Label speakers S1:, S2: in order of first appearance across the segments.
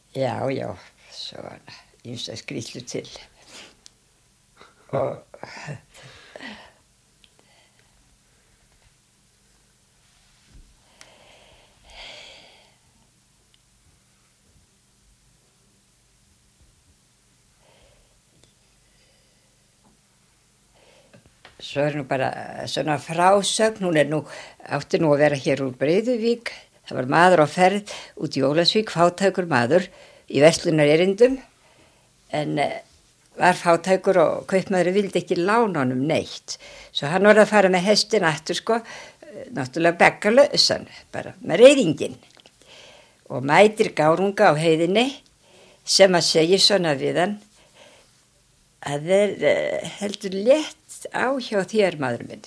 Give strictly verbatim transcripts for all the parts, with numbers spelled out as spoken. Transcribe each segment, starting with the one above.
S1: Já, já, svo ýmsa skrýtlu til. Og svo er nú bara svona frásögn, hún er nú, átti nú að vera hér úr Breiðuvík, það var maður á ferð út í Ólafsvík, fátækur maður í verslunarerindum, en var fátækur og kaupmaðurinn vildi ekki lána honum neitt, svo hann var að fara með hestin aftur sko, náttúrulega beggalausan, bara með reiðinginn, og mætir gárunga á heiðinni sem að segja svona við hann, að þeir uh, heldur létt á hjá þér maður minn.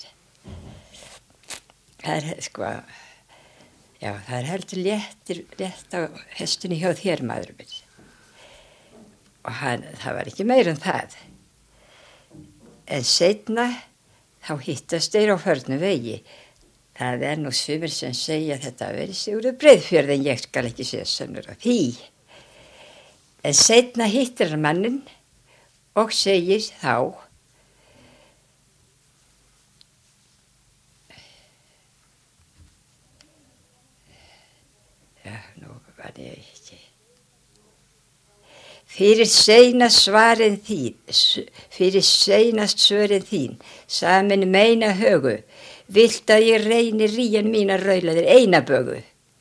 S1: Það er sko, já það er heldur léttir, létt á hestunni hjá þér maður minn. Og hann, það var ekki meir en það. En seinna þá hittast þeir á förnum vegi. Það er nú sumir sem segja að þetta verið Sigurður Breiðfjörð en ég skal ekki segja sönnur af því. En seinna hittir hann manninn og segir þá já, nú var ég ekki fyrir seinast svarin þín fyrir seinast svörin þín samin meina högu vilt að ég reyni ríjan mín að raula þér eina bögu.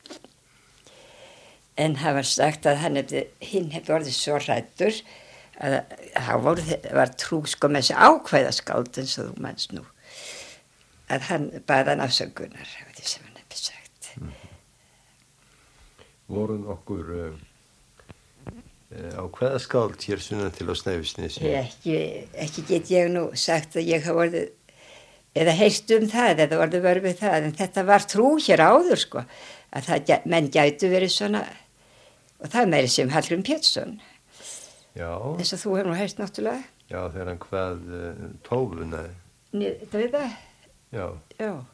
S1: En það var sagt að hann hefði, hinn hefði orðið svo hræddur að það var, var trú sko með þessi ákvæðaskáld eins og þú manst nú að hann baði hann afsökunar á því sem hann hefði sagt. Mm.
S2: Voru nokkur uh, uh, ákvæðaskáld hér sunnan til á Snæfellsnesi?
S1: Ekki, ekki get ég nú sagt að ég hafa orðið eða heyrst um það eða orðið vör við það en þetta var trú hér áður sko að það, menn gætu verið svona og það meiri sem Hallgrím Pétursson.
S2: Já.
S1: Þess að þú hefur nú heyrst náttúrulega.
S2: Já, þegar hann hvað uh, tófuna.
S1: Þetta við það?
S2: Já.
S1: Já.